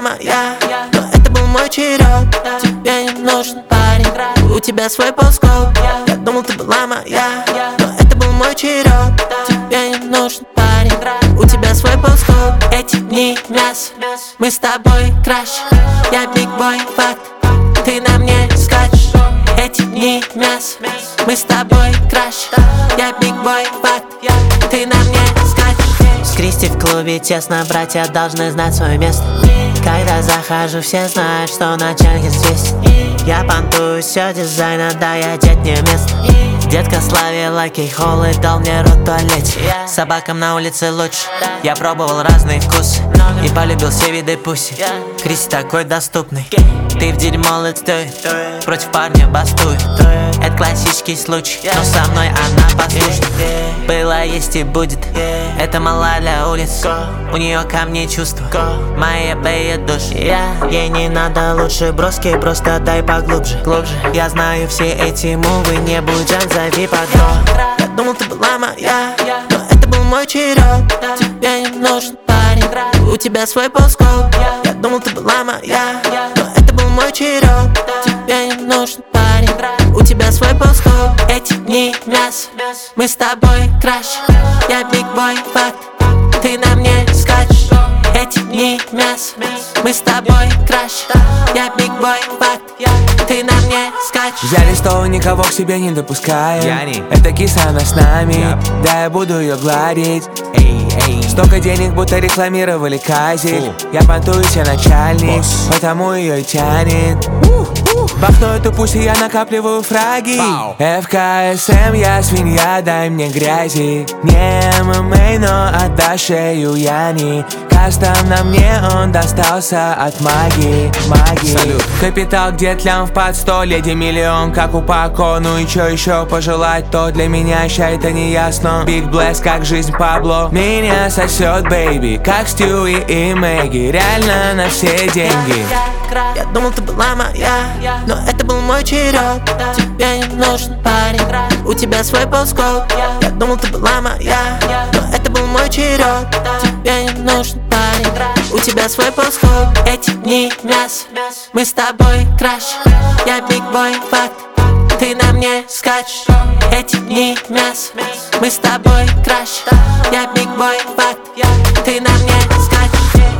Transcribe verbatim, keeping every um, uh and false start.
моя, но это был мой черед. Тебе не нужен парень, у тебя свой полскоп. Я думал, ты была моя, но это был мой черед. Тебе не нужен парень, у тебя свой полскоп. Эти дни мясо, мы с тобой краш. Я бигбой, факт, ты на мне скачешь. Эти дни мясо, мы с тобой краш. Я бигбой, факт, ты на мне скачешь. С Кристи в клубе тесно, братья должны знать свое место. Когда захожу, все знают, что начальник известен. Я понтую все дизайна, да я одет не место. Детка словила кейхол и дал мне рот в туалете. Собакам на улице лучше, я пробовал разные вкусы и полюбил все виды пуси. Кристи такой доступный, ты в дерьмо лицой, против парня бастует. Это классический случай, но со мной она послушна. Было, есть и будет, это мала для улиц. У нее ко мне чувства, мои беет душ. Я, ей не надо лучше броски, просто дай поглубже. Глубже. Я знаю все эти мувы, не будь жаль, зови подруг. Я думал, ты была моя, но это был мой черед. Тебе не нужен парень, у тебя свой полскоп. Я думал, ты была моя, но это был мой черед. Тебе не нужен парень, у тебя свой полскоп. Эти дни мясо, мы с тобой краш. Я бигбой, факт, ты на мне скачешь. Эти дни мясо, мы с тобой краш. Я бигбой, факт, ты на мне скачешь. Взяли стол, никого к себе не допускаем. Яни. Это киса, она с нами, yep. Да я буду ее гладить. Эй, эй. Столько денег, будто рекламировали казик. Я понтуюсь, я начальник, Boss. потому ее и тянет. Бахну эту пусть, и я накапливаю фраги. Wow. эф ка эс эм, я свинья, дай мне грязи. Не эм эм а, но отдашь шею Яни. Кастом на мне он достался от магии, магии. Салют. Капитал где лям в под сто, леди миллион, как у Пако. Ну и чё еще пожелать, то для меня ща это не ясно. Big Bless, как жизнь Пабло. Меня сосет, бэйби, как Стюи и Мэгги. Реально на все деньги. Я думал, ты была моя, но это был мой черед. Тебе не нужен парень, у тебя свой полскоп. Я думал, ты была моя, но это был мой черед. Тебе не нужен парень, у тебя свой полскоп. Эти дни мясо, мы с тобой краш. Я бигбой, факт, ты на мне скачешь. Эти дни мясо, мы с тобой краш. Я бигбой, факт, ты на мне скачешь.